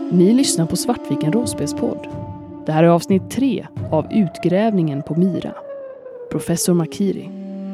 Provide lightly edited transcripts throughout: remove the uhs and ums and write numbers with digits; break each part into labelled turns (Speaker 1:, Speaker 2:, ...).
Speaker 1: Ni lyssnar på Svartviken rollspelspodd. Det här är avsnitt 3 av Utgrävningen på Mira. Professor Makiri.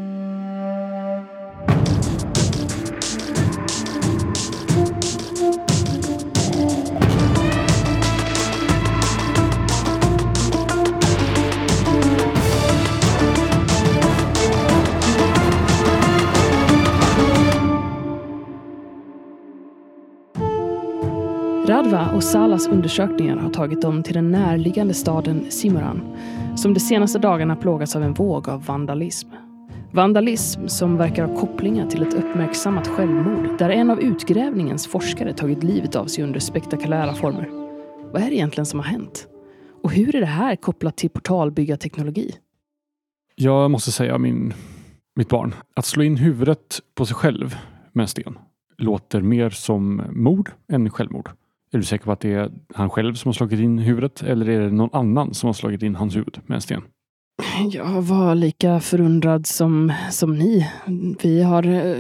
Speaker 1: Radva och Salas undersökningar har tagit dem till den närliggande staden Cimarron, som de senaste dagarna plågats av en våg av vandalism. Vandalism som verkar ha kopplingar till ett uppmärksammat självmord där en av utgrävningens forskare tagit livet av sig under spektakulära former. Vad är det egentligen som har hänt? Och hur är det här kopplat till portalbyggarteknologi?
Speaker 2: Jag måste säga mitt barn, att slå in huvudet på sig själv med en sten låter mer som mord än självmord. Är du säker på att det är han själv som har slagit in huvudet eller är det någon annan som har slagit in hans huvud med en sten?
Speaker 1: Jag var lika förundrad som ni. Vi har...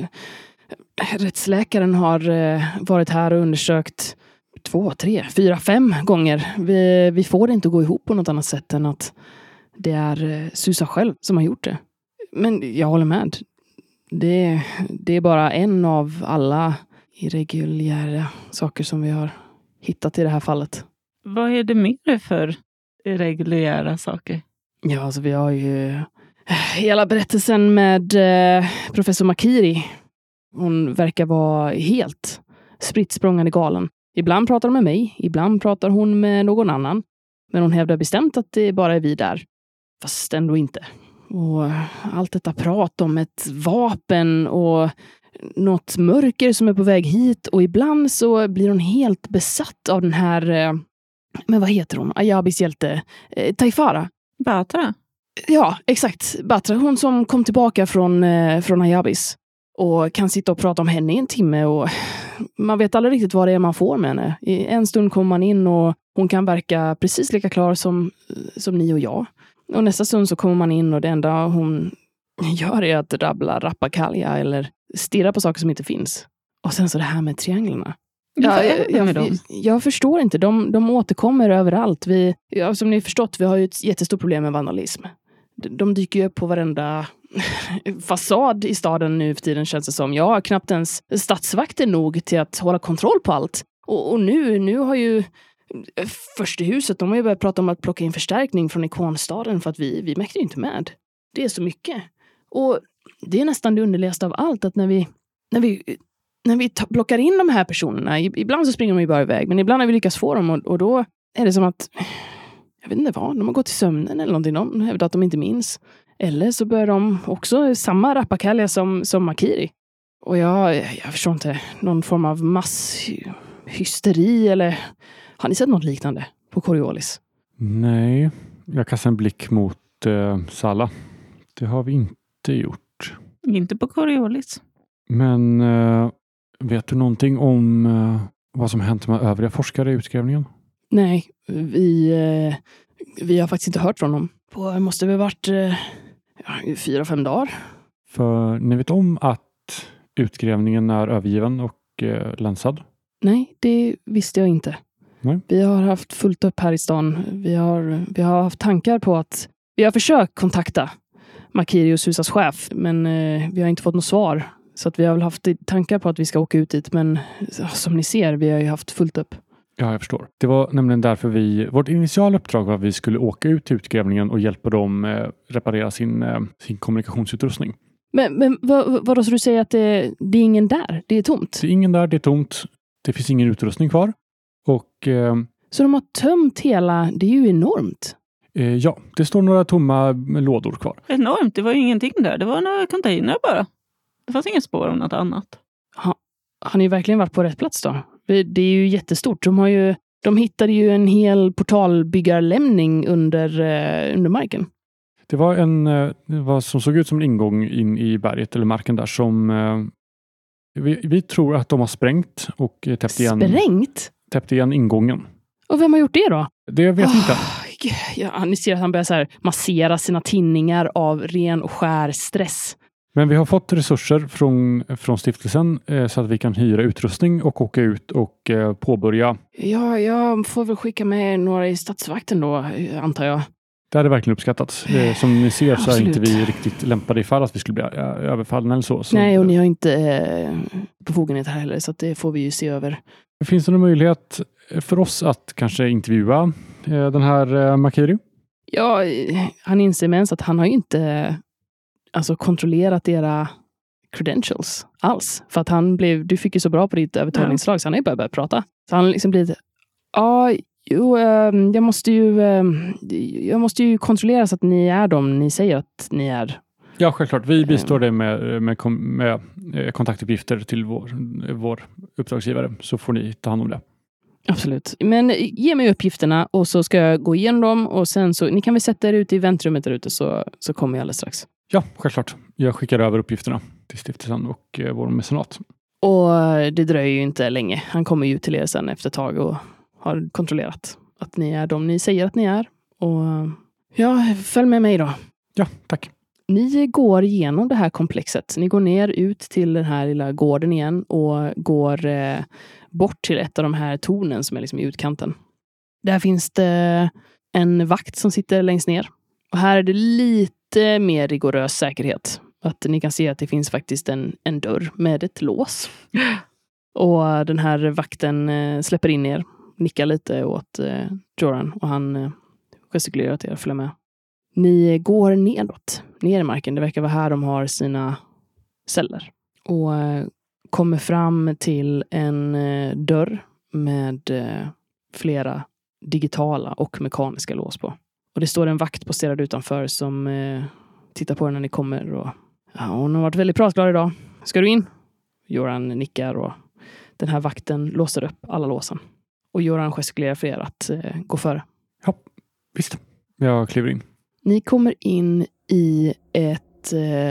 Speaker 1: rättsläkaren har varit här och undersökt 2, 3, 4, 5 gånger. Vi får det inte att gå ihop på något annat sätt än att det är Susa själv som har gjort det. Men jag håller med. Det är bara en av alla irreguljära saker som vi har hittat i det här fallet.
Speaker 3: Vad är det mer för irreguljära saker?
Speaker 1: Ja, alltså vi har ju hela berättelsen med professor Makiri. Hon verkar vara helt spritt språngande galen. Ibland pratar hon med mig, ibland pratar hon med någon annan. Men hon hävdar bestämt att det bara är vi där. Fast ändå inte. Och allt detta prat om ett vapen och något mörker som är på väg hit. Och ibland så blir hon helt besatt av den här, men vad heter hon? Ayabis hjälte, Taifara.
Speaker 3: Batra?
Speaker 1: Ja, exakt. Batra, hon som kom tillbaka från Ayabis. Och kan sitta och prata om henne i en timme. Och man vet aldrig riktigt vad det är man får med henne. I en stund kommer man in och hon kan verka precis lika klar som ni och jag. Och nästa stund så kommer man in och det enda hon gör är att rabbla rappakalja eller stirra på saker som inte finns. Och sen så det här med trianglarna. Jag förstår inte. De återkommer överallt. Som ni förstått, vi har ju ett jättestort problem med vandalism. De dyker ju upp på varenda fasad i staden nu för tiden, känns det som. Jag har knappt ens stadsvakter nog till att hålla kontroll på allt. Och nu har ju första huset, de har ju börjat prata om att plocka in förstärkning från ikonstaden för att vi mäktar inte med. Det är så mycket. Och det är nästan det underligaste av allt att när vi plockar in de här personerna, ibland så springer de ju bara iväg, men ibland har vi lyckats få dem och då är det som att, jag vet inte vad, de har gått i sömnen eller någonting, de hävdar att de inte minns. Eller så börjar de också samma rappakalja som Makiri. Och jag förstår inte, någon form av masshysteri eller... Har ni sett något liknande på Coriolis?
Speaker 2: Nej, jag kastar en blick mot Sala. Det har vi inte gjort.
Speaker 3: Inte på Coriolis.
Speaker 2: Men vet du någonting om vad som hänt med övriga forskare i utgrävningen?
Speaker 1: Nej, vi har faktiskt inte hört från dem. Det måste väl varit 4-5 dagar.
Speaker 2: För ni vet om att utgrävningen är övergiven och länsad?
Speaker 1: Nej, det visste jag inte.
Speaker 2: Nej.
Speaker 1: Vi har haft fullt upp här i stan. Vi har haft tankar på att... Vi har försökt kontakta Makiri och Susas chef, men vi har inte fått något svar. Så att vi har väl haft tankar på att vi ska åka ut dit, men som ni ser, vi har ju haft fullt upp.
Speaker 2: Ja, jag förstår. Det var nämligen därför vårt initiala uppdrag var att vi skulle åka ut till utgrävningen och hjälpa dem reparera sin kommunikationsutrustning.
Speaker 1: Men vad så du säger att det är ingen där? Det är tomt?
Speaker 2: Det är ingen där, det är tomt. Det finns ingen utrustning kvar. Och,
Speaker 1: så de har tömt hela, det är ju enormt.
Speaker 2: Ja, det står några tomma lådor kvar.
Speaker 3: Enormt, det var ju ingenting där. Det var några container bara. Det fanns ingen spår om något annat.
Speaker 1: Har ni verkligen varit på rätt plats då? Det är ju jättestort. De hittade ju en hel portalbyggarlämning under marken.
Speaker 2: Det var vad som såg ut som en ingång in i berget eller marken där som vi tror att de har sprängt och täppt igen ingången.
Speaker 1: Och vem har gjort det då?
Speaker 2: Det vet vi inte.
Speaker 1: Ja, ni ser att han börjar så här massera sina tinningar av ren och skär stress.
Speaker 2: Men vi har fått resurser från stiftelsen så att vi kan hyra utrustning och åka ut och påbörja.
Speaker 1: Ja, jag får väl skicka med några i stadsvakten då, antar jag.
Speaker 2: Det hade verkligen uppskattats. Som ni ser så
Speaker 1: Absolut.
Speaker 2: är inte vi riktigt lämpade ifall att vi skulle bli överfallna eller så.
Speaker 1: Nej, och ni har inte befogenhet här heller, så att det får vi ju se över.
Speaker 2: Finns det någon möjlighet för oss att kanske intervjua den här Makiri?
Speaker 1: Ja, han inser med ens att han har ju inte kontrollerat era credentials alls. För att du fick ju så bra på ditt övertalningsslag så han har ju börjat prata. Så han liksom blivit, jag måste ju kontrollera så att ni är de ni säger att ni är.
Speaker 2: Ja, självklart. Vi bistår dig med kontaktuppgifter till vår uppdragsgivare, så får ni ta hand om det.
Speaker 1: Absolut. Men ge mig uppgifterna och så ska jag gå igenom dem och sen så, ni kan väl sätta er ute i väntrummet där ute så kommer jag alldeles strax.
Speaker 2: Ja, självklart. Jag skickar över uppgifterna till stiftelsen och vår mecenat.
Speaker 1: Och det dröjer ju inte länge. Han kommer ju till er sen efter ett tag och har kontrollerat att ni är de ni säger att ni är. Och ja, följ med mig då.
Speaker 2: Ja, tack.
Speaker 1: Ni går igenom det här komplexet. Ni går ner ut till den här lilla gården igen och går bort till ett av de här tornen som är liksom i utkanten. Där finns det en vakt som sitter längst ner. Och här är det lite mer rigorös säkerhet. Att ni kan se att det finns faktiskt en dörr med ett lås. Och den här vakten släpper in er. Nickar lite åt Joran och han gestikulerar till er att följa med. Ni går nedåt, ner i marken. Det verkar vara här de har sina celler. Och kommer fram till en dörr med flera digitala och mekaniska lås på. Och det står en vakt posterad utanför som tittar på er när ni kommer. Och, hon har varit väldigt pratglad idag. Ska du in? Joran nickar och den här vakten låser upp alla låsen. Och Joran gestikulerar för er att gå före.
Speaker 2: Ja, visst. Jag kliver in.
Speaker 1: Ni kommer in i ett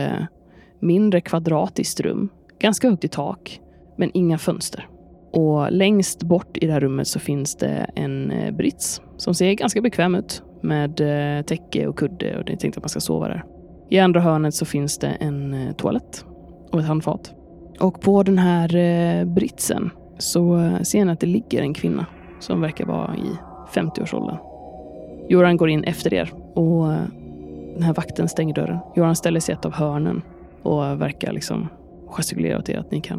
Speaker 1: mindre kvadratiskt rum. Ganska högt i tak, men inga fönster. Och längst bort i det här rummet så finns det en brits som ser ganska bekväm ut. Med täcke och kudde och det är tänkt att man ska sova där. I andra hörnet så finns det en toalett och ett handfat. Och på den här britsen så ser ni att det ligger en kvinna som verkar vara i 50-årsåldern. Joran går in efter er och den här vakten stänger dörren. Joran ställer sig i ett av hörnen och verkar liksom gestikulera åt er att ni kan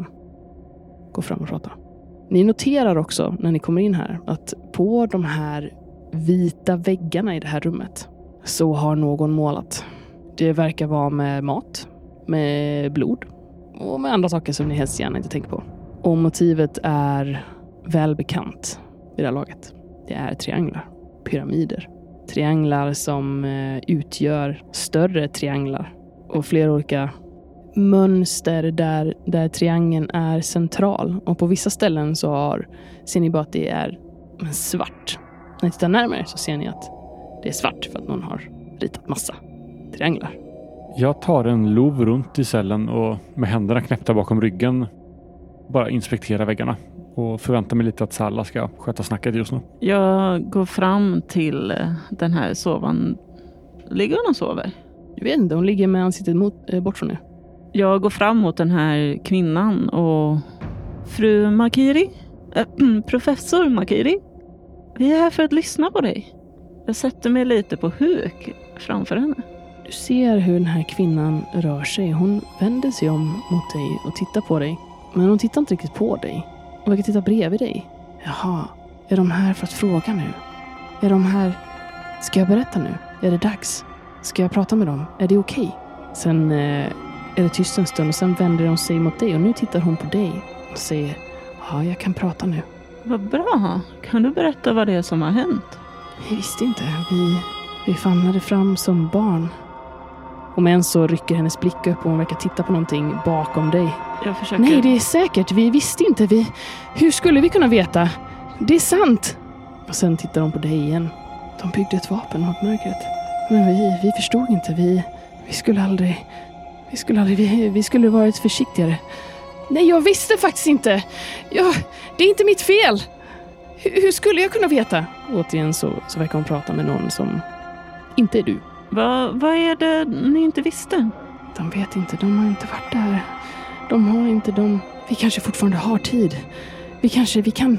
Speaker 1: gå fram och prata. Ni noterar också när ni kommer in här att på de här vita väggarna i det här rummet så har någon målat. Det verkar vara med mat, med blod och med andra saker som ni helst gärna inte tänker på. Och motivet är välbekant i det här laget. Det är trianglar, pyramider. Trianglar som utgör större trianglar och flera olika mönster där triangeln är central. Och på vissa ställen så ser ni bara att det är svart. När ni tittar närmare så ser ni att det är svart för att någon har ritat massa trianglar.
Speaker 2: Jag tar en lov runt i cellen och med händerna knäppta bakom ryggen bara inspekterar väggarna. Och förväntar mig lite att Salla ska sköta snacket just nu.
Speaker 3: Jag går fram till den här sovan. Ligger hon och sover?
Speaker 1: Jag vet inte, hon ligger med ansiktet bort från er.
Speaker 3: Jag går fram mot den här kvinnan och... Fru Makiri? Professor Makiri? Vi är här för att lyssna på dig. Jag sätter mig lite på huk framför henne.
Speaker 1: Du ser hur den här kvinnan rör sig. Hon vänder sig om mot dig och tittar på dig. Men hon tittar inte riktigt på dig. Hon verkar titta bredvid dig. Jaha, är de här för att fråga nu? Är de här... Ska jag berätta nu? Är det dags? Ska jag prata med dem? Är det okej? Sen är det tyst en stund och sen vänder hon sig mot dig. Och nu tittar hon på dig och säger... Ja, jag kan prata nu.
Speaker 3: Vad bra. Kan du berätta vad det är som har hänt?
Speaker 1: Vi visste inte. Vi famlade fram som barn. Och men så rycker hennes blick upp och hon verkar titta på någonting bakom dig.
Speaker 3: Jag försöker...
Speaker 1: Nej, det är säkert. Vi visste inte. Hur skulle vi kunna veta? Det är sant. Och sen tittar de på dig igen. De byggde ett vapen mot mörkret. Men vi förstod inte. Vi skulle varit försiktigare. Nej, jag visste faktiskt inte. Det är inte mitt fel. Hur skulle jag kunna veta? Återigen så verkar hon prata med någon som inte är du.
Speaker 3: Vad är det ni inte visste?
Speaker 1: De vet inte, de har inte varit där. De har inte de... Vi kanske fortfarande har tid. Vi kan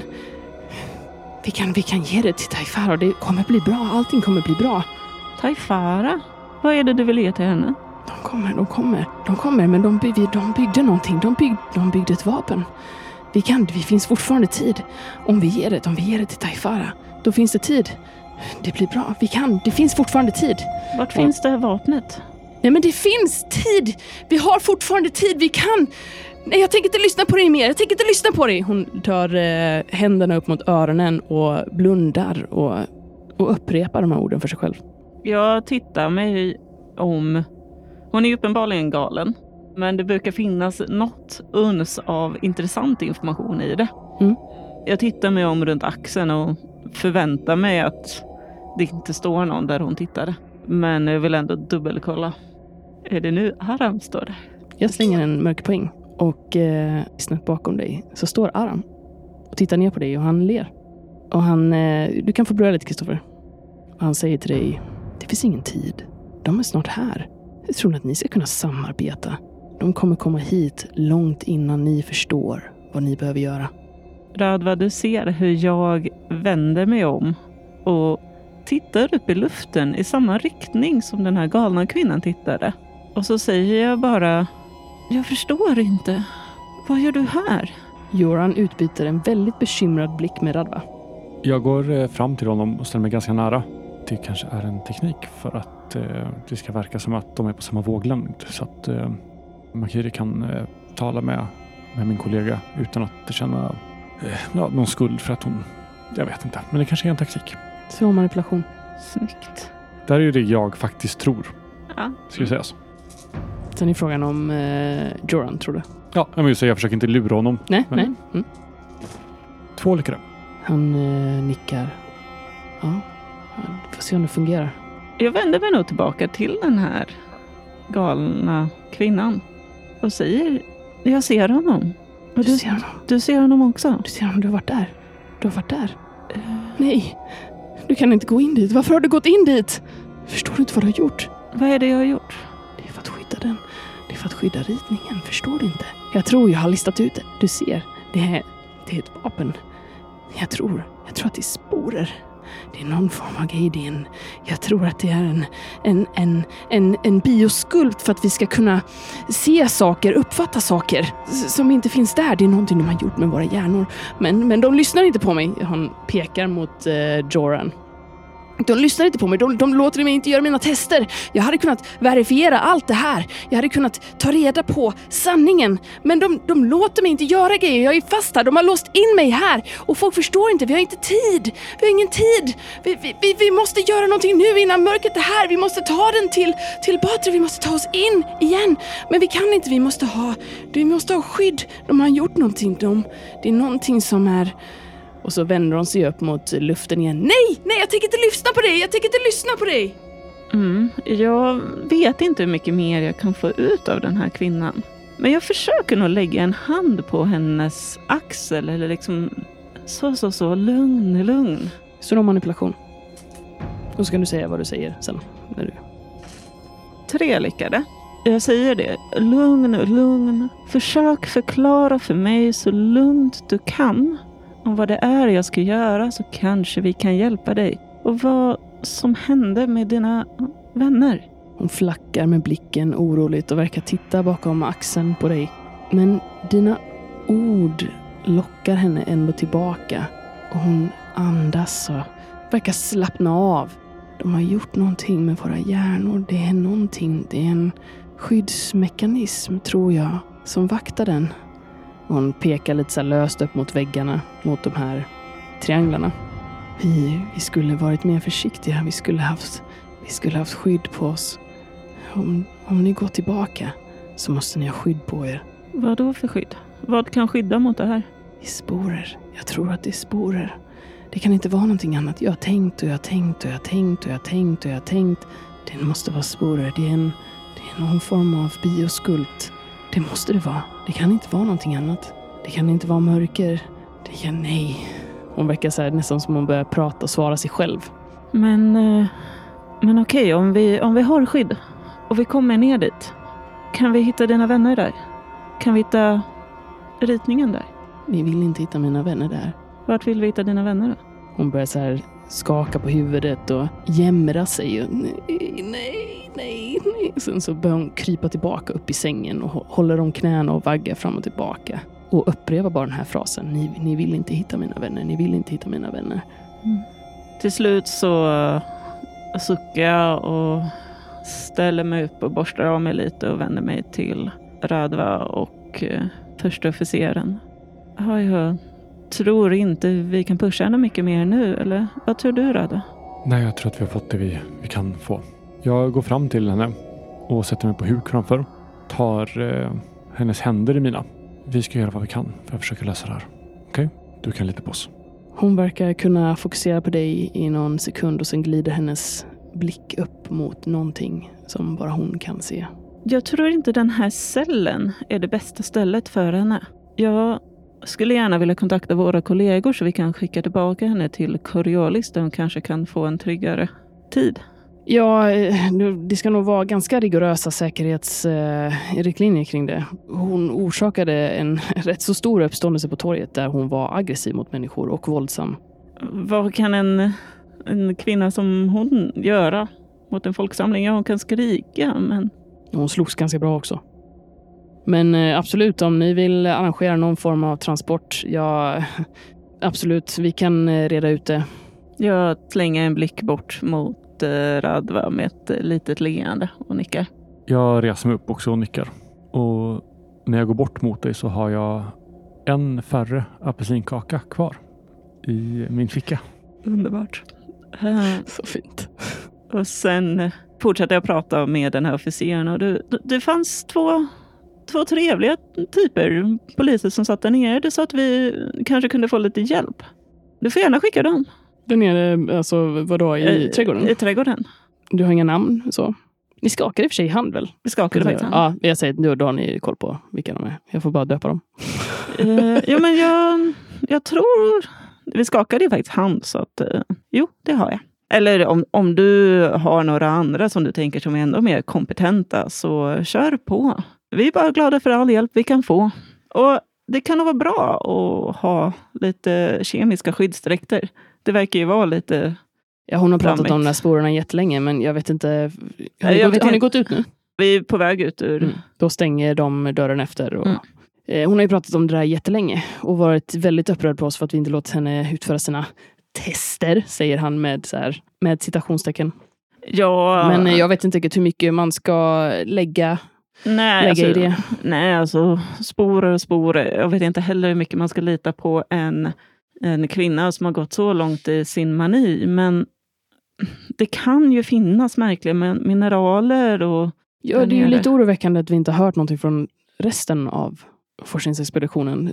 Speaker 1: ge det till Taifara och det kommer bli bra. Allting kommer bli bra.
Speaker 3: Taifara? Vad är det du vill ge till henne?
Speaker 1: De kommer, men de byggde någonting. De byggde ett vapen. Det finns fortfarande tid. Om vi ger det till Taifara, då finns det tid. Det blir bra. Det finns fortfarande tid.
Speaker 3: Vart finns det här vapnet?
Speaker 1: Nej, men det finns tid. Vi har fortfarande tid. Vi kan. Nej, jag tänker inte lyssna på dig mer. Hon tar händerna upp mot öronen och blundar och upprepar de här orden för sig själv.
Speaker 3: Jag tittar mig om. Hon är uppenbarligen galen. Men det brukar finnas något uns av intressant information i det.
Speaker 1: Mm.
Speaker 3: Jag tittar mig om runt axeln och förväntar mig att det inte står någon där hon tittade. Men jag vill ändå dubbelkolla. Är det nu Aram står där?
Speaker 1: Jag slänger en mörk poäng. Och snett bakom dig så står Aram. Och tittar ner på dig och han ler. Och du kan få börja lite, Kristoffer. Och han säger till dig: det finns ingen tid. De är snart här. Jag tror att ni ska kunna samarbeta. De kommer komma hit långt innan ni förstår vad ni behöver göra.
Speaker 3: Radva, du ser hur jag vänder mig om och tittar upp i luften i samma riktning som den här galna kvinnan tittade. Och så säger jag bara: jag förstår inte. Vad gör du här?
Speaker 2: Joran utbyter en väldigt bekymrad blick med Radva. Jag går fram till honom och ställer mig ganska nära. Det kanske är en teknik för att det ska verka som att de är på samma våglängd. Så att Makiri kan tala med min kollega utan att känna någon skuld för att hon... Jag vet inte, men det kanske är en taktik.
Speaker 1: Så manipulation.
Speaker 3: Snyggt.
Speaker 2: Det här är ju det jag faktiskt tror.
Speaker 3: Ja.
Speaker 2: Ska vi sägas.
Speaker 1: Sen är frågan om Joran, tror du?
Speaker 2: Ja, jag försöker inte lura honom.
Speaker 1: Nej.
Speaker 2: 2 lyckade.
Speaker 1: Han nickar. Ja, får se om det fungerar.
Speaker 3: Jag vänder mig nog tillbaka till den här galna kvinnan och säger: jag ser honom. Och
Speaker 1: Du ser honom?
Speaker 3: Du ser honom också?
Speaker 1: Du ser honom, du har varit där. Nej, du kan inte gå in dit. Varför har du gått in dit? Förstår du inte vad du har gjort?
Speaker 3: Vad är det jag har gjort?
Speaker 1: Det är för att skydda den. Det är för att skydda ritningen, förstår du inte? Jag tror jag har listat ut det. Du ser, det är ett vapen. Jag tror att det är sporer. Det är någon form av grej. Jag tror att det är en bioskult för att vi ska kunna se saker, uppfatta saker som inte finns där. Det är någonting de har gjort med våra hjärnor. Men de lyssnar inte på mig. Han pekar mot Joran. De lyssnar inte på mig. De låter mig inte göra mina tester. Jag hade kunnat verifiera allt det här. Jag hade kunnat ta reda på sanningen. Men de låter mig inte göra grejer. Jag är fast här. De har låst in mig här. Och folk förstår inte. Vi har inte tid. Vi har ingen tid. Vi måste göra någonting nu innan mörkret är här. Vi måste ta den till Batra. Vi måste ta oss in igen. Men vi kan inte. Vi måste ha skydd. De har gjort någonting. Det är någonting som är... Och så vänder de sig upp mot luften igen. Nej, jag tänker inte lyssna på dig.
Speaker 3: Jag vet inte hur mycket mer jag kan få ut av den här kvinnan. Men jag försöker nog lägga en hand på hennes axel. Eller liksom så, lugn.
Speaker 1: Så då manipulation. Och så kan du säga vad du säger sen.
Speaker 3: 3 lyckade. Jag säger det. Lugn. Försök förklara för mig så lugnt du kan. Om vad det är jag ska göra, så kanske vi kan hjälpa dig. Och vad som hände med dina vänner.
Speaker 1: Hon flackar med blicken oroligt och verkar titta bakom axeln på dig. Men dina ord lockar henne ändå tillbaka. Och hon andas och verkar slappna av. De har gjort någonting med våra hjärnor. Det är en skyddsmekanism, tror jag, som vaktar den. Hon pekar lite så löst upp mot väggarna, mot de här trianglarna. Vi skulle varit mer försiktiga. Vi skulle haft skydd på oss. Om ni går tillbaka så måste ni ha skydd på er.
Speaker 3: Vad då för skydd? Vad kan skydda mot det här?
Speaker 1: Det är sporer. Jag tror att det är sporer. Det kan inte vara någonting annat. Jag har tänkt. Det måste vara sporer. Det är någon form av bioskult. Det måste det vara. Det kan inte vara någonting annat. Det kan inte vara mörker. Nej. Hon verkar så här, nästan som hon börjar prata och svara sig själv.
Speaker 3: Men okej, om vi har skydd och vi kommer ner dit, Kan vi hitta dina vänner där? Kan vi hitta ritningen där?
Speaker 1: Ni vill inte hitta mina vänner där.
Speaker 3: Vart vill vi hitta dina vänner då?
Speaker 1: Hon börjar så här skaka på huvudet och jämra sig. Och, nej. Sen så börjar hon krypa tillbaka upp i sängen och håller om knäna och vaggar fram och tillbaka. Och upprepar bara den här frasen. Ni vill inte hitta mina vänner. Ni vill inte hitta mina vänner.
Speaker 3: Mm. Till slut så suckar jag och ställer mig upp och borstar av mig lite och vänder mig till Radva och första officeren. Jag tror inte vi kan pusha henne mycket mer nu, eller vad tror du, Radva?
Speaker 2: Nej, jag tror att vi har fått det vi kan få. Jag går fram till henne och sätter mig på huk framför. Tar hennes händer i mina. Vi ska göra vad vi kan för att försöka lösa det här. Okej? Du kan lita på oss.
Speaker 1: Hon verkar kunna fokusera på dig i någon sekund och sen glider hennes blick upp mot någonting som bara hon kan se.
Speaker 3: Jag tror inte den här cellen är det bästa stället för henne. Jag skulle gärna vilja kontakta våra kollegor så vi kan skicka tillbaka henne till Coriolis där hon kanske kan få en tryggare tid.
Speaker 1: Ja, det ska nog vara ganska rigorösa säkerhetsriktlinjer kring det. Hon orsakade en rätt så stor uppståndelse på torget där hon var aggressiv mot människor och våldsam.
Speaker 3: Vad kan en kvinna som hon göra mot en folksamling? Ja, hon kan skrika, men...
Speaker 1: Hon slogs ganska bra också. Men absolut, om ni vill arrangera någon form av transport, ja, absolut, vi kan reda ut det.
Speaker 3: Jag slänger en blick bort mot Radva med ett litet leende och nickar.
Speaker 2: Jag reser mig upp också och nickar. Och när jag går bort mot dig så har jag en färre apelsinkaka kvar i min ficka.
Speaker 3: Underbart.
Speaker 1: Så fint.
Speaker 3: Och sen fortsätter jag prata med den här officeren och det fanns två trevliga typer poliser som satt där nere så att vi kanske kunde få lite hjälp. Du får gärna skicka dem.
Speaker 1: Där nere, alltså vadå, i trädgården?
Speaker 3: I trädgården.
Speaker 1: Du har inga namn så? Ni skakar i och för sig i hand väl?
Speaker 3: Vi skakade faktiskt hand.
Speaker 1: Ja, jag säger då har ni koll på vilka de är. Jag får bara döpa dem.
Speaker 3: Ja, men jag tror... Vi skakade ju faktiskt hand så att... Jo, det har jag. Eller om du har några andra som du tänker som är ändå mer kompetenta så kör på. Vi är bara glada för all hjälp vi kan få. Och det kan nog vara bra att ha lite kemiska skyddsdräkter. Det verkar ju vara lite...
Speaker 1: Ja, hon har pratat om de här spåren jättelänge, men jag vet inte... Har ni gått ut nu?
Speaker 3: Vi är på väg ut ur...
Speaker 1: Då stänger de dörren efter. Och, hon har ju pratat om det där jättelänge och varit väldigt upprörd på oss för att vi inte låtit henne utföra sina tester, säger han med citationstecken.
Speaker 3: Ja.
Speaker 1: Men jag vet inte riktigt hur mycket man ska lägga i det.
Speaker 3: Nej, alltså sporer. Jag vet inte heller hur mycket man ska lita på en kvinna som har gått så långt i sin mani. Men det kan ju finnas märkliga mineraler och...
Speaker 1: Ja, det är ju lite oroväckande att vi inte har hört någonting från resten av forskningsexpeditionen.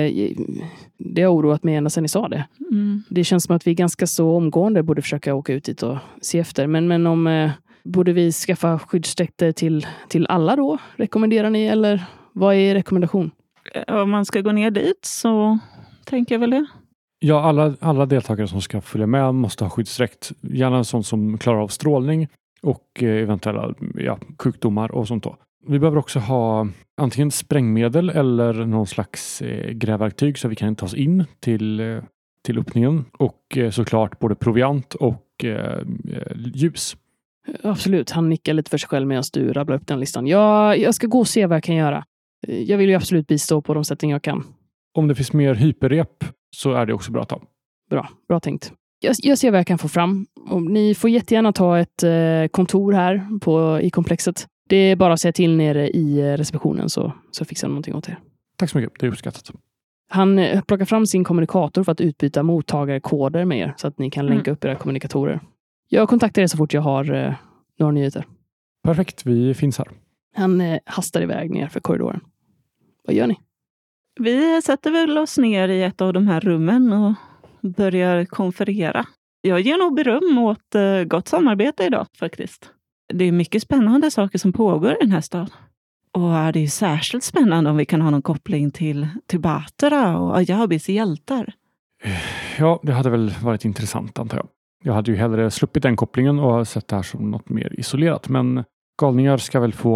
Speaker 1: Det har oroat mig ända sedan ni sa det. Det känns som att vi ganska så omgående borde försöka åka ut dit och se efter. Men om borde vi skaffa skyddsdräkter till alla då? Rekommenderar ni? Eller vad är rekommendation?
Speaker 3: Om man ska gå ner dit så tänker jag väl det.
Speaker 2: Ja, alla deltagare som ska följa med måste ha skyddsdräkt. Gärna en sån som klarar av strålning och eventuella sjukdomar och sånt då. Vi behöver också ha antingen sprängmedel eller någon slags grävverktyg så vi kan ta oss in till öppningen. Och såklart både proviant och ljus.
Speaker 1: Absolut, han nickar lite för sig själv medan du rabblar upp den listan. Jag ska gå och se vad jag kan göra. Jag vill ju absolut bistå på de sätt jag kan.
Speaker 2: Om det finns mer hyperrep så är det också bra att ta.
Speaker 1: Bra tänkt. Jag ser vad jag kan få fram. Och ni får jättegärna ta ett kontor här i komplexet. Det är bara att säga till nere i receptionen så fixar de någonting åt er.
Speaker 2: Tack så mycket, det är uppskattat.
Speaker 1: Han plockar fram sin kommunikator för att utbyta mottagarkoder med er så att ni kan länka upp era kommunikatorer. Jag kontaktar er så fort jag har några nyheter.
Speaker 2: Perfekt, vi finns här.
Speaker 1: Han hastar iväg ner för korridoren. Vad gör ni?
Speaker 3: Vi sätter väl oss ner i ett av de här rummen och börjar konferera. Jag ger nog beröm åt gott samarbete idag faktiskt. Det är mycket spännande saker som pågår i den här staden. Och det är särskilt spännande om vi kan ha någon koppling till Batra och Ayabis hjältar.
Speaker 2: Ja, det hade väl varit intressant antar jag. Jag hade ju hellre sluppit den kopplingen och sett det här som något mer isolerat. Men galningar ska väl få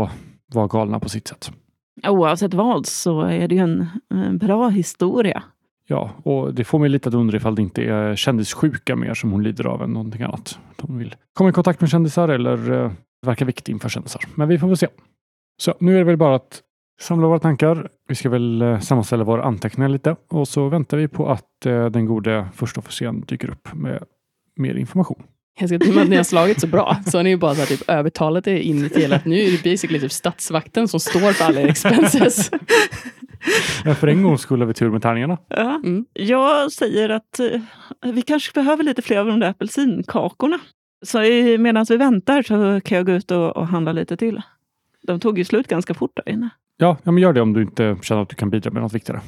Speaker 2: var galna på sitt sätt.
Speaker 3: Oavsett vad så är det ju en bra historia.
Speaker 2: Ja, och det får mig lite att undra ifall det inte är kändissjuka mer som hon lider av än någonting annat. De vill komma i kontakt med kändisar eller verka viktig inför kändisar. Men vi får väl se. Så nu är det väl bara att samla våra tankar. Vi ska väl sammanställa våra anteckningar lite. Och så väntar vi på att den gode första officeren dyker upp med mer information.
Speaker 1: Jag ska till att ni har slagit så bra. Så har ni ju bara så här, typ, övertalat er in till att nu är det basically typ stadsvakten som står för alla expenses.
Speaker 2: Ja, för en gång skulle vi tur med tärningarna.
Speaker 3: Ja. Jag säger att vi kanske behöver lite fler av de där apelsinkakorna. Så medan vi väntar så kan jag gå ut och handla lite till. De tog ju slut ganska fort där inne.
Speaker 2: Ja, men gör det om du inte känner att du kan bidra med något viktigare.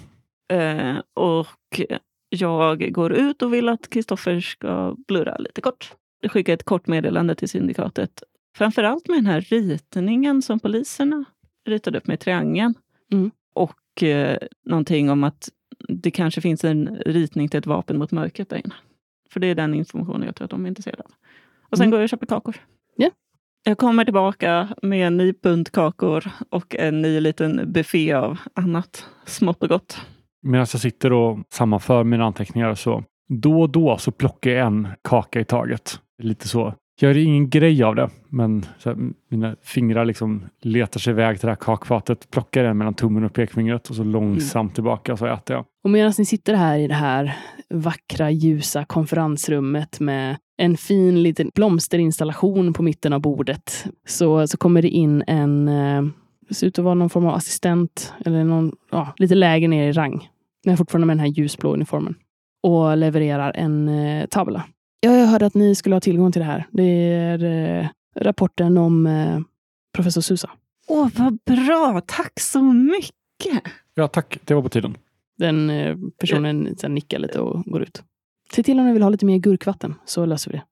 Speaker 3: Och jag går ut och vill att Kristoffer ska blurra lite kort. Jag skickar ett kort meddelande till syndikatet. Framförallt med den här ritningen som poliserna ritade upp med triangeln. Och någonting om att det kanske finns en ritning till ett vapen mot mörkret där inne. För det är den informationen jag tror att de är intresserade av. Och sen går jag och köper kakor.
Speaker 1: Yeah.
Speaker 3: Jag kommer tillbaka med en ny bunt kakor och en ny liten buffé av annat smått och gott.
Speaker 2: Medan jag sitter och sammanför mina anteckningar så då och då så plockar jag en kaka i taget. Lite så. Jag gör ingen grej av det, men så här, mina fingrar liksom letar sig iväg till det här kakfatet, plockar den mellan tummen och pekfingret och så långsamt tillbaka så äter jag.
Speaker 1: Och medan ni sitter här i det här vackra, ljusa konferensrummet med en fin liten blomsterinstallation på mitten av bordet så kommer det in en, det ser ut att vara någon form av assistent eller någon, lite lägre ner i rang. Den är fortfarande med den här ljusblå uniformen och levererar en tavla. Jag hörde att ni skulle ha tillgång till det här. Det är rapporten om professor Sousa.
Speaker 3: Åh, vad bra! Tack så mycket!
Speaker 2: Ja, tack. Det var på tiden.
Speaker 1: Den personen sen nickar lite och går ut. Se till om ni vill ha lite mer gurkvatten, så löser vi det.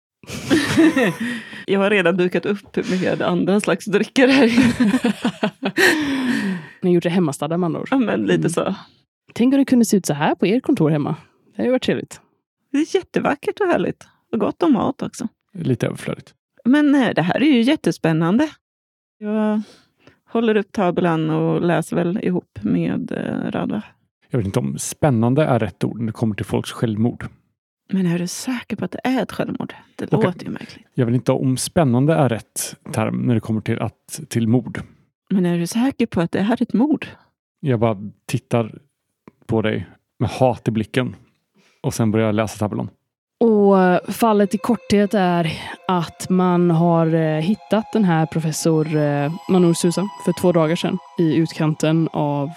Speaker 3: Jag har redan dukat upp med andra slags drycker här.
Speaker 1: Ni har gjort det hemmastadda med andra år.
Speaker 3: Ja, men lite så.
Speaker 1: Tänk om det kunde se ut så här på ert kontor hemma. Det har ju varit trevligt.
Speaker 3: Det är jättevackert och härligt. Och gott om mat också.
Speaker 2: Lite överflödigt.
Speaker 3: Men det här är ju jättespännande. Jag håller upp tabeln och läser väl ihop med Radva.
Speaker 2: Jag vet inte om spännande är rätt ord när det kommer till folks självmord.
Speaker 3: Men är du säker på att det är ett självmord? Det låter ju märkligt.
Speaker 2: Jag vet inte om spännande är rätt term när det kommer till mord.
Speaker 3: Men är du säker på att det här är ett mord?
Speaker 2: Jag bara tittar på dig med hat i blicken. Och sen börjar jag läsa tabellen.
Speaker 1: Och fallet i korthet är att man har hittat den här professor Manur Sousa för 2 dagar sedan i utkanten av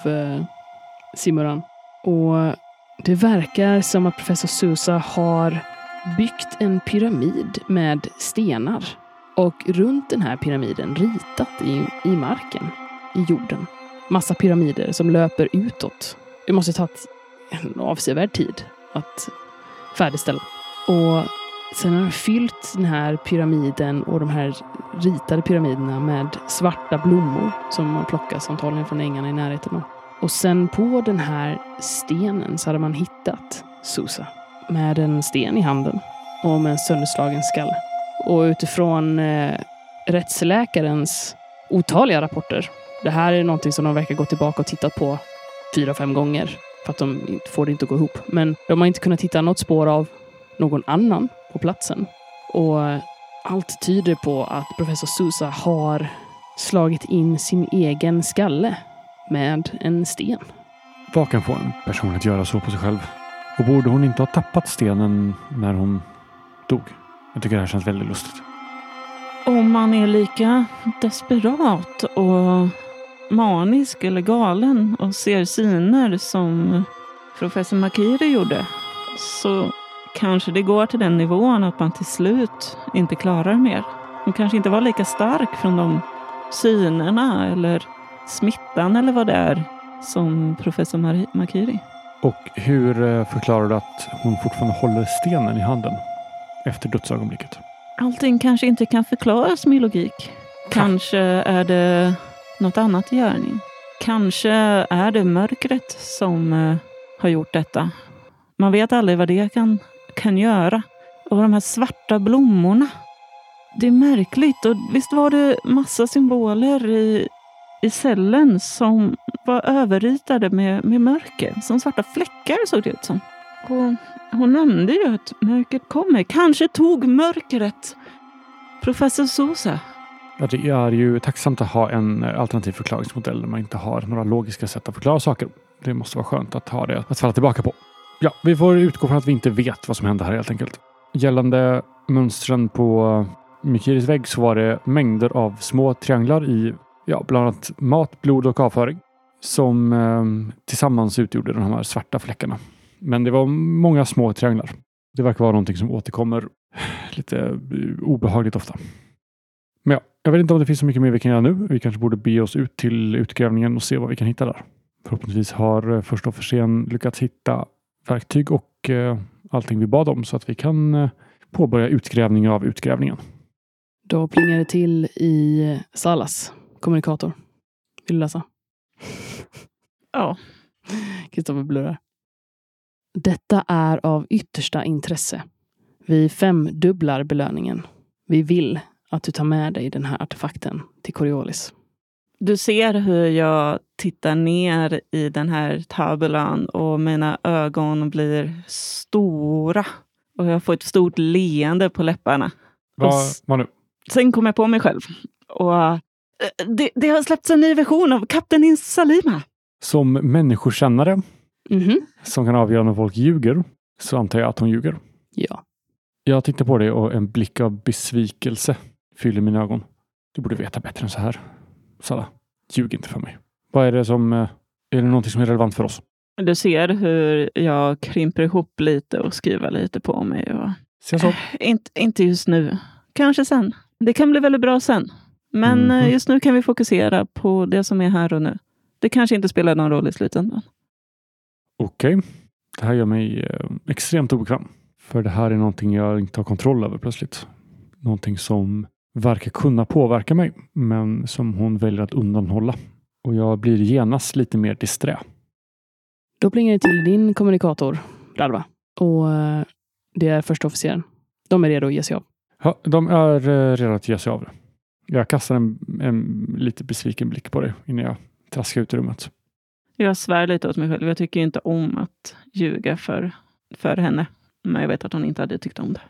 Speaker 1: Simuran. Och det verkar som att professor Sousa har byggt en pyramid med stenar. Och runt den här pyramiden ritat i marken, i jorden. Massa pyramider som löper utåt. Det måste ta en avsevärd tid att färdigställa. Och sen har han fyllt den här pyramiden och de här ritade pyramiderna med svarta blommor som man plockas antagligen från ängarna i närheten. Och sen på den här stenen så hade man hittat Sousa med en sten i handen och med en sönderslagen skalle. Och utifrån rättsläkarens otaliga rapporter, det här är någonting som de verkar gå tillbaka och tittat på 4-5 gånger för att de får det inte att gå ihop. Men de har inte kunnat hitta något spår av någon annan på platsen. Och allt tyder på att professor Sousa har slagit in sin egen skalle med en sten.
Speaker 2: Vad kan få en person att göra så på sig själv? Och borde hon inte ha tappat stenen när hon dog? Jag tycker det här känns väldigt lustigt.
Speaker 3: Om man är lika desperat och manisk eller galen och ser syner som professor Makiri gjorde, så kanske det går till den nivån att man till slut inte klarar mer. Hon kanske inte var lika stark från de synerna eller smittan eller vad det är som professor Makiri.
Speaker 2: Och hur förklarar du att hon fortfarande håller stenen i handen efter dödsögonblicket?
Speaker 3: Allting kanske inte kan förklaras med logik. Kanske är det något annat i gärning. Kanske är det mörkret som har gjort detta. Man vet aldrig vad det kan göra. Och de här svarta blommorna. Det är märkligt. Och visst var det massa symboler i i cellen som var överritade med mörker. Som svarta fläckar såg det ut som. Och hon nämnde ju att mörkret kommer. Kanske tog mörkret professor Sosa.
Speaker 2: Ja, det är ju tacksamt att ha en alternativ förklaringsmodell när man inte har några logiska sätt att förklara saker. Det måste vara skönt att ha det att falla tillbaka på. Ja, vi får utgå från att vi inte vet vad som hände här helt enkelt. Gällande mönstren på Mikiris vägg så var det mängder av små trianglar i bland annat mat, blod och avföring som tillsammans utgjorde de här svarta fläckarna. Men det var många små trianglar. Det verkar vara någonting som återkommer lite obehagligt ofta. Men jag vet inte om det finns så mycket mer vi kan göra nu. Vi kanske borde be oss ut till utgrävningen och se vad vi kan hitta där. Förhoppningsvis har första officeren lyckats hitta verktyg och allting vi bad om så att vi kan påbörja utgrävning av utgrävningen.
Speaker 1: Då plingar det till i Salas kommunikator. Vill du läsa?
Speaker 3: Ja.
Speaker 1: Kristoffer blurrar. Detta är av yttersta intresse. Vi 5-dubblar belöningen. Vi vill att du tar med dig den här artefakten till Coriolis.
Speaker 3: Du ser hur jag tittar ner i den här tabulan och mina ögon blir stora. Och jag får ett stort leende på läpparna.
Speaker 2: Vad nu?
Speaker 3: Sen kommer jag på mig själv. Och det har släppts en ny version av Kapten Salima.
Speaker 2: Som människokännare som kan avgöra när folk ljuger så antar jag att hon ljuger.
Speaker 1: Ja.
Speaker 2: Jag tittar på det och en blick av besvikelse fyller mina ögon. Du borde veta bättre än så här. Salla, ljug inte för mig. Vad är det som... Är det någonting som är relevant för oss?
Speaker 3: Du ser hur jag krymper ihop lite och skruvar lite på mig. Och...
Speaker 2: Så.
Speaker 3: Inte just nu. Kanske sen. Det kan bli väldigt bra sen. Men just nu kan vi fokusera på det som är här och nu. Det kanske inte spelar någon roll i slutändan.
Speaker 2: Okej. Det här gör mig extremt obekväm. För det här är någonting jag inte har kontroll över plötsligt. Någonting som verkar kunna påverka mig. Men som hon väljer att undanhålla. Och jag blir genast lite mer disträ.
Speaker 1: Då plingar det till din kommunikator, Radva. Och det är första officeren. De är redo att ge sig av.
Speaker 2: Ja, de är redo att ge sig av. Jag kastar en lite besviken blick på dig innan jag traskar ut i rummet.
Speaker 3: Jag svär lite åt mig själv. Jag tycker inte om att ljuga för henne. Men jag vet att hon inte hade tyckt om det.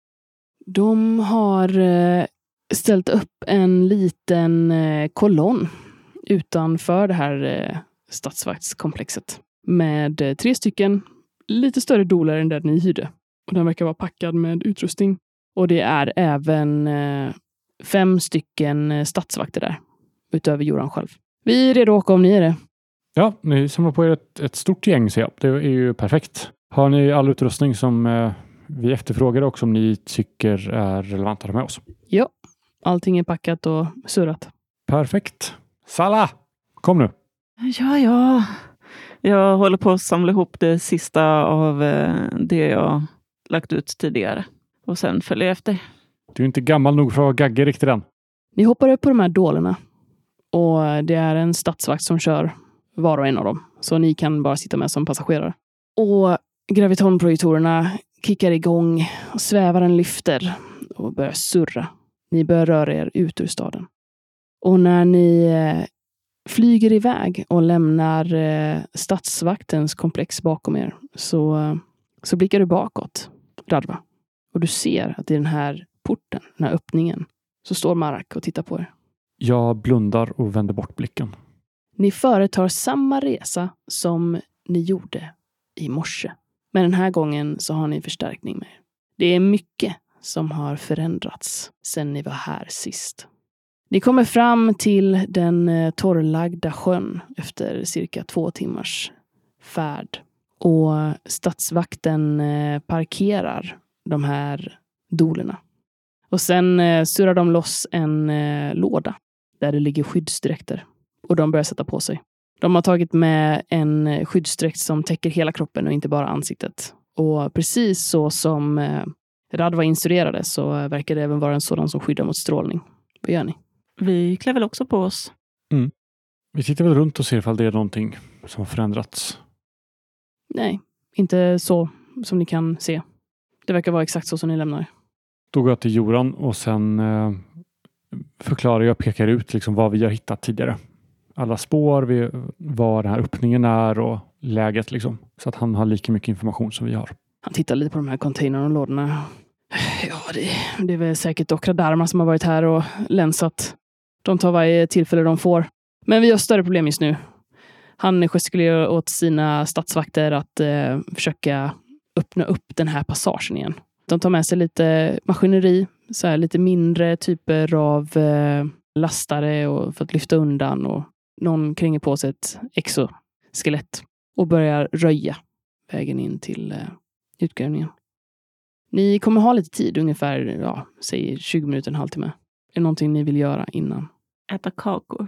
Speaker 1: De har ställt upp en liten kolonn utanför det här stadsvaktskomplexet. Med 3 stycken lite större doler än där ni hyrde. Och den verkar vara packad med utrustning. Och det är även 5 stycken stadsvakter där. Utöver Joran själv. Vi är redo att åka om ni är det.
Speaker 2: Ja, ni samlar på er ett stort gäng så det är ju perfekt. Har ni all utrustning som vi efterfrågar och som ni tycker är relevanta med oss?
Speaker 1: Ja, allting är packat och surrat.
Speaker 2: Perfekt. Salla, kom nu.
Speaker 3: Ja. Jag håller på att samla ihop det sista av det jag lagt ut tidigare. Och sen följer jag efter.
Speaker 2: Du är inte gammal nog för att vara gagge riktigt än.
Speaker 1: Ni hoppar upp på de här dolerna. Och det är en stadsvakt som kör var och en av dem. Så ni kan bara sitta med som passagerare. Och gravitonprojektorerna kickar igång. Och svävaren lyfter. Och börjar surra. Ni börjar röra er ut ur staden. Och när ni flyger iväg och lämnar stadsvaktens komplex bakom er. Så blickar du bakåt, Radva. Och du ser att i den här porten, den här öppningen. Så står Marak och tittar på er.
Speaker 2: Jag blundar och vänder bort blicken.
Speaker 1: Ni företar samma resa som ni gjorde i morse. Men den här gången så har ni förstärkning med er. Det är mycket som har förändrats sedan ni var här sist. Ni kommer fram till den torrlagda sjön efter cirka 2 timmars färd. Och stadsvakten parkerar de här dolerna. Och sen surrar de loss en låda där det ligger skyddsdräkter. Och de börjar sätta på sig. De har tagit med en skyddsdräkt som täcker hela kroppen och inte bara ansiktet. Och precis så som Radva instruerade så verkar det även vara en sådan som skyddar mot strålning. Vad gör ni?
Speaker 3: Vi klär väl också på oss.
Speaker 2: Vi tittar väl runt och ser ifall det är någonting som har förändrats.
Speaker 1: Nej, inte så som ni kan se. Det verkar vara exakt så som ni lämnar.
Speaker 2: Då går jag till Joran och sen förklarar jag och pekar ut liksom vad vi har hittat tidigare. alla spår, var den här öppningen är och läget liksom. Så att han har lika mycket information som vi har.
Speaker 1: Han tittar lite på de här containrarna och lådorna. Ja, det är väl säkert Okradharma som har varit här och länsat. De tar varje tillfälle de får. Men vi har större problem just nu. Han gestikulerar åt sina stadsvakter att försöka öppna upp den här passagen igen. De tar med sig lite maskineri, så här lite mindre typer av lastare och för att lyfta undan, och någon kränger på sig ett exoskelett och börjar röja vägen in till utgrävningen. Ni kommer ha lite tid, ungefär säg 20 minuter, en halvtimme. Är det någonting ni vill göra innan?
Speaker 3: Äta kakor.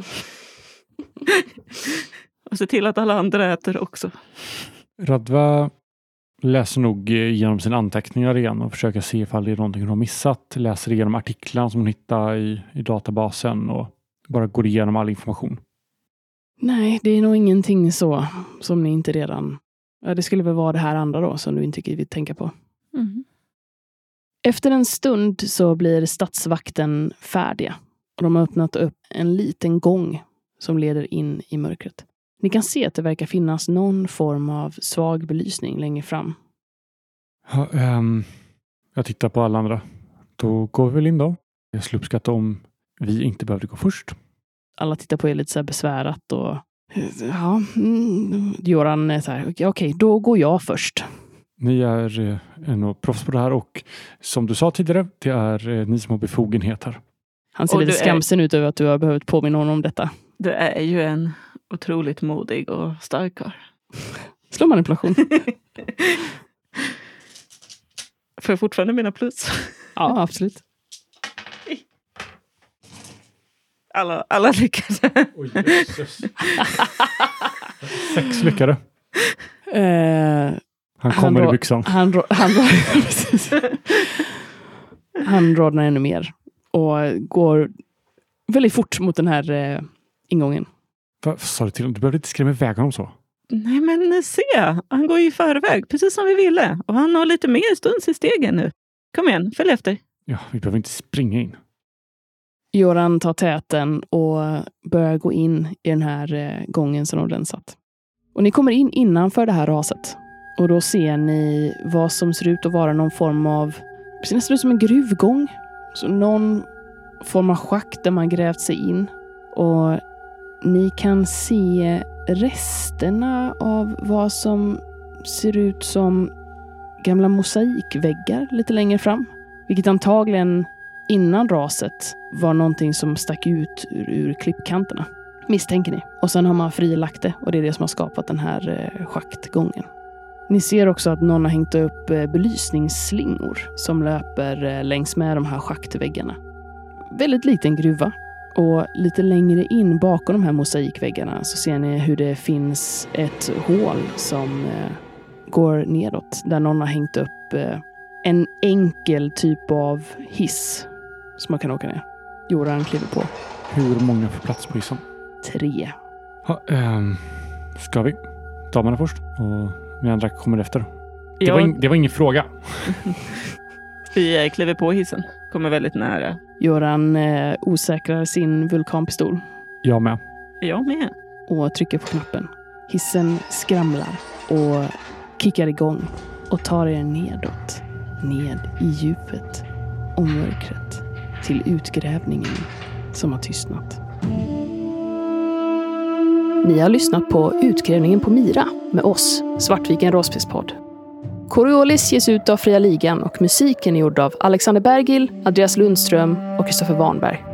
Speaker 3: Och se till att alla andra äter också.
Speaker 2: Radva läser nog igenom sina anteckningar igen och försöker se ifall det är någonting hon har missat. Läser igenom artiklarna som hon hittar i databasen och bara går igenom all information.
Speaker 1: Nej, det är nog ingenting så som ni inte redan... Ja, det skulle väl vara det här andra då som du inte vill tänka på.
Speaker 3: Mm.
Speaker 1: Efter en stund så blir stadsvakten färdiga. Och de har öppnat upp en liten gång som leder in i mörkret. Ni kan se att det verkar finnas någon form av svag belysning längre fram.
Speaker 2: Ja, jag tittar på alla andra. Då går vi väl in då. Jag skulle uppskatta om vi inte behövde gå först.
Speaker 1: Alla tittar på er lite så här besvärat och... Ja, Göran är så här, okej, då går jag först.
Speaker 2: Ni är en proffs på det här och som du sa tidigare, det är ni som har befogenheter.
Speaker 1: Han ser lite skamsen ut över att du har behövt påminna honom om detta.
Speaker 3: Du är ju en otroligt modig och stark karl.
Speaker 1: Slå manipulation.
Speaker 3: Får jag fortfarande mina plus?
Speaker 1: Ja, absolut.
Speaker 3: Alla lyckades.
Speaker 2: Oj, Jesus. 6 lyckade. Han kommer i byxan.
Speaker 1: Han rodnar ännu mer. Och går väldigt fort mot den här ingången.
Speaker 2: Vad sa du till honom? Du behöver inte skrämma iväg honom så.
Speaker 3: Nej, men se. Han går ju i förväg, precis som vi ville. Och han har lite mer stuns i stegen nu. Kom igen, följ efter.
Speaker 2: Ja, vi behöver inte springa in.
Speaker 1: Göran tar täten och börjar gå in i den här gången som de länsat. Och ni kommer in innanför det här raset. Och då ser ni vad som ser ut att vara någon form av... Det nästan ut som en gruvgång. Så någon form av schakt där man grävt sig in. Och ni kan se resterna av vad som ser ut som gamla mosaikväggar lite längre fram. Vilket antagligen innan raset var någonting som stack ut ur klippkanterna. Misstänker ni. Och sen har man frilagt det och det är det som har skapat den här schaktgången. Ni ser också att någon har hängt upp belysningsslingor som löper längs med de här schaktväggarna. Väldigt liten gruva. Och lite längre in bakom de här mosaikväggarna så ser ni hur det finns ett hål som går nedåt. Där någon har hängt upp en enkel typ av hiss som man kan åka ner. Göran kliver på.
Speaker 2: Hur många får plats på hissen?
Speaker 1: 3.
Speaker 2: Ja, ska vi? Damerna först och vi andra kommer efter. Det var ingen fråga.
Speaker 3: Vi kliver på hissen. Kommer väldigt nära.
Speaker 1: Göran osäkrar sin vulkanpistol.
Speaker 2: Jag med.
Speaker 3: Jag med.
Speaker 1: Och trycker på knappen. Hissen skramlar och kickar igång och tar er nedåt. Ned i djupet och mörkret till utgrävningen som har tystnat. Ni har lyssnat på Utgrävningen på Mira med oss, Svartviken Rollspelspodd. Coriolis ges ut av Fria Ligan och musiken är gjord av Alexander Bergil, Andreas Lundström och Kristoffer Warnberg.